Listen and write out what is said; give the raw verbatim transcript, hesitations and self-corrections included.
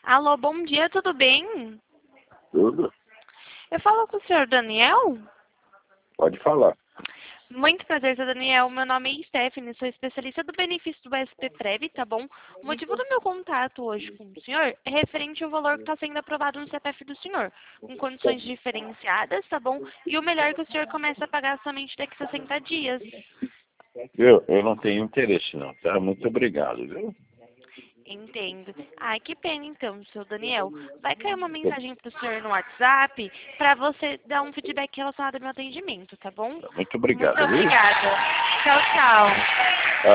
Alô, bom dia, tudo bem? Tudo? Eu falo com o senhor Daniel? Pode falar. Muito prazer, senhor Daniel. Meu nome é Stephanie, sou especialista do benefício do S P Prev, tá bom? O motivo do meu contato hoje com o senhor é referente ao valor que está sendo aprovado no C P F do senhor, com condições diferenciadas, tá bom? E o melhor é que o senhor começa a pagar somente daqui a sessenta dias. Eu, eu não tenho interesse não, tá? Muito obrigado, viu? Entendo. Ai, que pena então, seu Daniel. Vai cair uma mensagem pro senhor no WhatsApp para você dar um feedback relacionado ao meu atendimento, tá bom? Muito Muito obrigado, viu? obrigada. Tchau, tchau.